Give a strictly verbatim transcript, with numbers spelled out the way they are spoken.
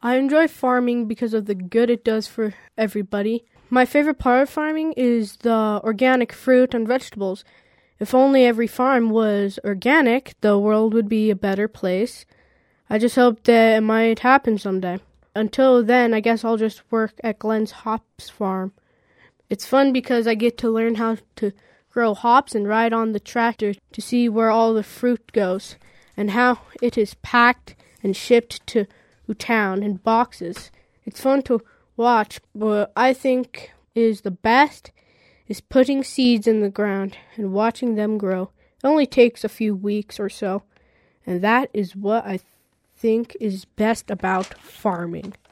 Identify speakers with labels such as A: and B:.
A: I enjoy farming because of the good it does for everybody. My favorite part of farming is the organic fruit and vegetables. If only every farm was organic, the world would be a better place. I just hope that it might happen someday. Until then, I guess I'll just work at Glenn's hops farm. It's fun because I get to learn how to grow hops and ride on the tractor to see where all the fruit goes and how it is packed and shipped to town in boxes. It's fun to watch, but what I think is the best is putting seeds in the ground and watching them grow. It only takes a few weeks or so, and that is what I think is best about farming.